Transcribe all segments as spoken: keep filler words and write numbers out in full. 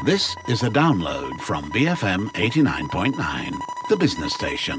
This is a download from B F M eighty-nine point nine, the business station.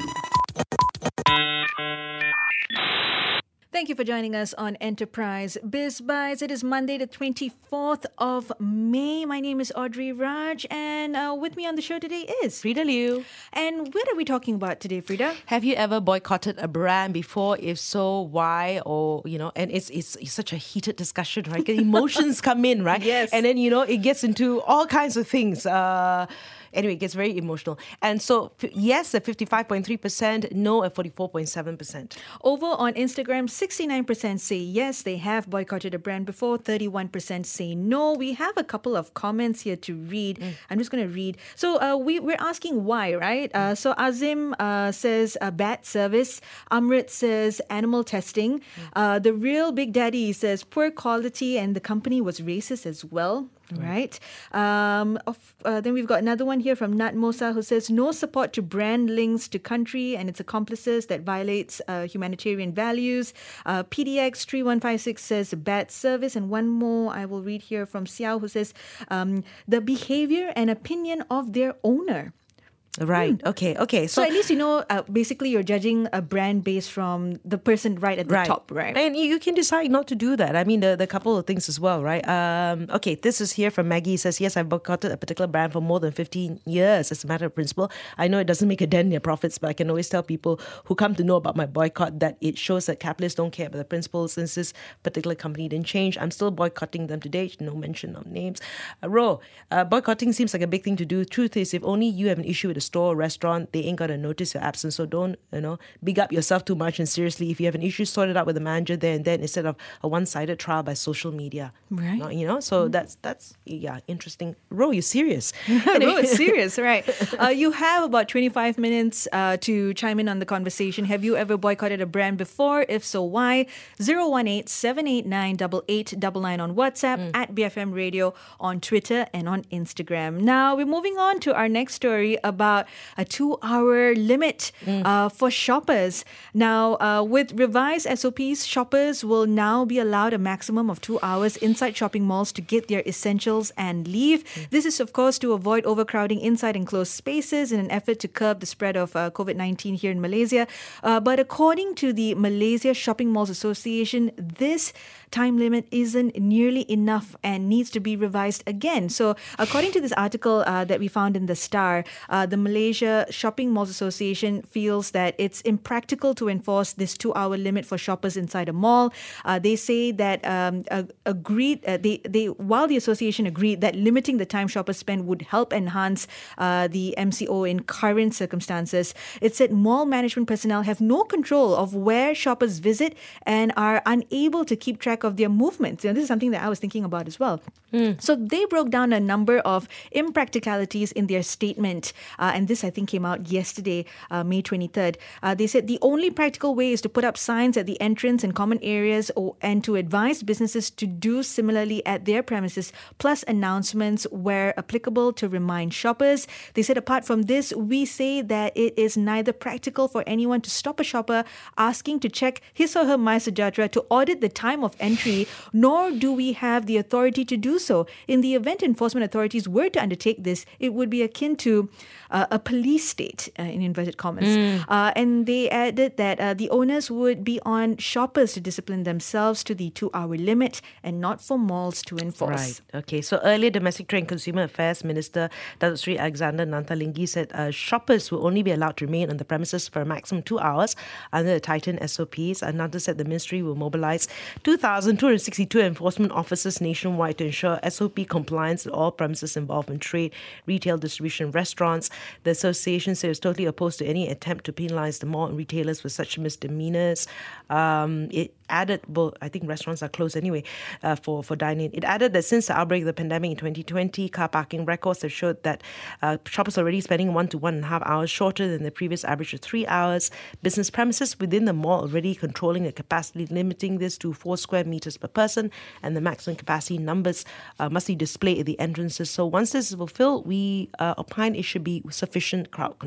Thank you for joining us on Enterprise Biz Bites. It is Monday, the twenty-fourth of May. My name is Audrey Raj, and uh, with me on the show today is Frida Liu. And what are we talking about today, Frida? Have you ever boycotted a brand before? If so, why? Or, you know, and it's it's, it's such a heated discussion, right? Emotions come in, right? Yes. And then, you know, it gets into all kinds of things. Uh, Anyway, it gets very emotional. And so, yes at fifty-five point three percent, no at forty-four point seven percent. Over on Instagram, sixty-nine percent say yes, they have boycotted a brand before. thirty-one percent say no. We have a couple of comments here to read. Mm. I'm just going to read. So uh, we, we're asking why, right? Mm. Uh, so Azim uh, says uh, bad service. Amrit says animal testing. Mm. Uh, the real Big Daddy says poor quality and the company was racist as well. Right. Um, of, uh, then we've got another one here from Nat Mosa who says no support to brand links to country and its accomplices that violates uh, humanitarian values. Uh, P D X three one five six says bad service. And one more I will read here from Xiao who says um, the behavior and opinion of their owner. Right. Mm. Okay. Okay. So, so at least, you know, uh, basically you're judging a brand based from the person right at the right. top, right? And you can decide not to do that. I mean, the, the couple of things as well, right? Um, okay, this is here from Maggie. Says, yes, I've boycotted a particular brand for more than fifteen years as a matter of principle. I know it doesn't make a dent in their profits, but I can always tell people who come to know about my boycott that it shows that capitalists don't care about the principles. Since this particular company didn't change, I'm still boycotting them today. No mention of names. Uh, Ro, uh, boycotting seems like a big thing to do. Truth is, if only you have an issue with a store or restaurant, they ain't gonna notice your absence. So don't, you know, big up yourself too much. And seriously, if you have an issue, sort it out with the manager there and then instead of a one-sided trial by social media. Right. Not, you know, so mm. that's that's yeah, interesting. Ro, you're serious. Ro is serious, right? Uh, you have about twenty-five minutes uh, to chime in on the conversation. Have you ever boycotted a brand before? If so, why? zero one eight seven eight nine eight eight nine nine on WhatsApp, mm. at B F M Radio on Twitter and on Instagram. Now we're moving on to our next story about a two hour limit mm. uh, for shoppers. Now, uh, with revised S O Ps, shoppers will now be allowed a maximum of two hours inside shopping malls to get their essentials and leave. Mm. This is, of course, to avoid overcrowding inside enclosed spaces in an effort to curb the spread of uh, COVID nineteen here in Malaysia. Uh, but according to the Malaysia Shopping Malls Association, this time limit isn't nearly enough and needs to be revised again. So, according to this article uh, that we found in The Star, uh, the Malaysia Shopping Malls Association feels that it's impractical to enforce this two-hour limit for shoppers inside a mall. Uh, they say that um, uh, agreed. Uh, they they while the association agreed that limiting the time shoppers spend would help enhance uh, the M C O in current circumstances, it said mall management personnel have no control of where shoppers visit and are unable to keep track of their movements. You know, this is something that I was thinking about as well. Mm. So they broke down a number of impracticalities in their statement, uh, and this I think came out yesterday, uh, May twenty-third. Uh, they said the only practical way is to put up signs at the entrance and common areas or, and to advise businesses to do similarly at their premises, plus announcements where applicable to remind shoppers. They said apart from this, we say that it is neither practical for anyone to stop a shopper asking to check his or her MySejahtera to audit the time of entry, nor do we have the authority to do so. In the event enforcement authorities were to undertake this, it would be akin to uh, a police state, uh, in inverted commas. Mm. Uh, and they added that uh, the owners would be on shoppers to discipline themselves to the two-hour limit and not for malls to enforce. Right. Okay. So earlier, Domestic Trade and Consumer Affairs Minister Datuk Seri Alexander Nantalinggi said uh, shoppers will only be allowed to remain on the premises for a maximum two hours under the tightened S O Ps. And Nanta said the ministry will mobilise two thousand two hundred sixty-two enforcement officers nationwide to ensure S O P compliance at all premises involved in trade, retail, distribution, restaurants. The association said it's totally opposed to any attempt to penalise the mall and retailers for such misdemeanours. Um, it added, well, I think restaurants are closed anyway uh, for, for dining. It added that since the outbreak of the pandemic in twenty twenty, car parking records have showed that uh, shoppers are already spending one to one and a half hours shorter than the previous average of three hours. Business premises within the mall already controlling the capacity, limiting this to four square meters per person, and the maximum capacity numbers uh, must be displayed at the entrances. So once this is fulfilled, we uh, opine it should be sufficient crowd control.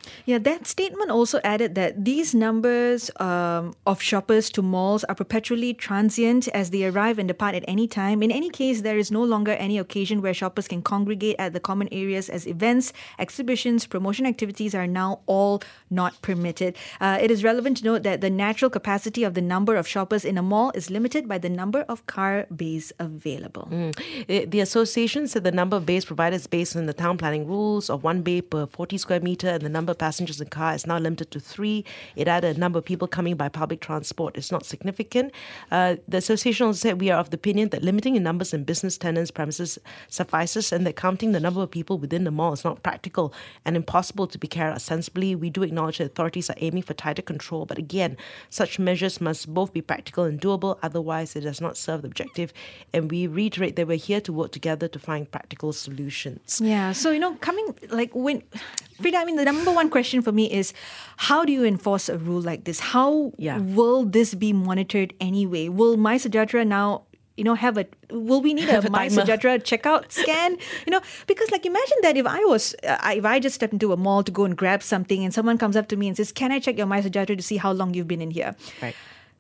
Yeah, that statement also added that these numbers um, of shoppers to malls are perpetually transient as they arrive and depart at any time. In any case, there is no longer any occasion where shoppers can congregate at the common areas, as events, exhibitions, promotion activities are now all not permitted. Uh, it is relevant to note that the natural capacity of the number of shoppers in a mall is limited by the number of car bays available. Mm. The association said the number of bays provided is based on the town planning rules of one bay per forty square meter, and the number of passengers in car is now limited to three. It added a number of people coming by public transport is not significant. Uh, the association also said we are of the opinion that limiting the numbers in business tenants' premises suffices, and that counting the number of people within the mall is not practical and impossible to be carried out sensibly. We do acknowledge that authorities are aiming for tighter control, but again, such measures must both be practical and doable, otherwise it does not serve the objective. And we reiterate that we're here to work together to find practical solutions. Yeah, so, you know, coming, like, when, Frida, I mean, the number one question for me is, how do you enforce a rule like this? How Yeah. will this be monitored anyway? Will My Sejahtera now, you know, have a, will we need a, Have a My timer. Sejahtera checkout scan? You know, because, like, imagine that if I was, uh, if I just stepped into a mall to go and grab something and someone comes up to me and says, can I check your My Sejahtera to see how long you've been in here? Right.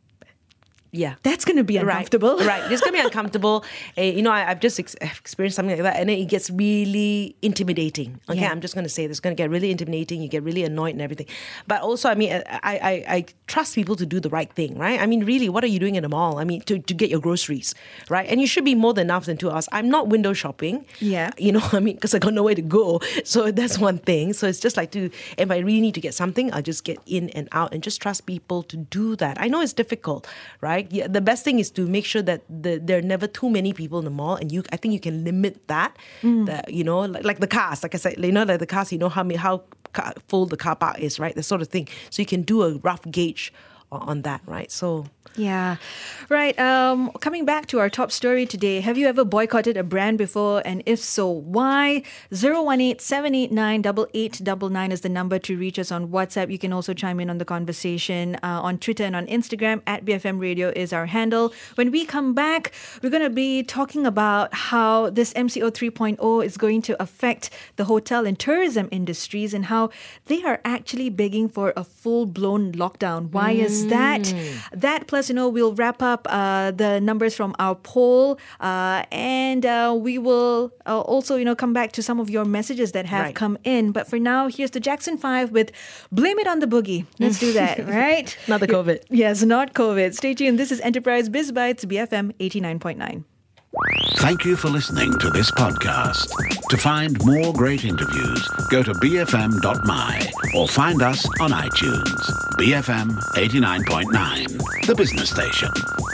Yeah. That's going to be uncomfortable. Right, right. It's going to be uncomfortable. Uh, you know, I, I've just ex- experienced something like that, and then it gets really intimidating. Okay, Yeah. I'm just going to say this. It's going to get really intimidating. You get really annoyed and everything. But also, I mean, I, I, I trust people to do the right thing, right? I mean, really, what are you doing in the mall? I mean, to, to get your groceries, right? And you should be more than enough than two hours. I'm not window shopping. Yeah. You know, I mean, because I got nowhere to go. So that's one thing. So it's just like to, if I really need to get something, I'll just get in and out and just trust people to do that. I know it's difficult, right? Yeah, the best thing is to make sure that the, there are never too many people in the mall, and you, I think you can limit that. Mm. The, you know, like, like the cars, like I said, you know, like the cars, you know how many, how car, full the car park is, right? That sort of thing. So you can do a rough gauge on, on that, right? So. Yeah. Right. Um, coming back to our top story today, have you ever boycotted a brand before? And if so, why? zero one eight, seven eight nine, eight eight nine nine is the number to reach us on WhatsApp. You can also chime in on the conversation uh, on Twitter and on Instagram. At B F M Radio is our handle. When we come back, we're going to be talking about how this M C O three point oh is going to affect the hotel and tourism industries and how they are actually begging for a full-blown lockdown. Why is that? That plus, you know, we'll wrap up uh, the numbers from our poll uh, and uh, we will uh, also, you know, come back to some of your messages that have Right. come in. But for now, here's the Jackson five with Blame It on the Boogie. Let's do that, right? Not the COVID. Yes, not COVID. Stay tuned. This is Enterprise Biz Bites, B F M eighty-nine point nine. Thank you for listening to this podcast. To find more great interviews, go to b f m dot m y or find us on iTunes. B F M eighty-nine point nine, the business station.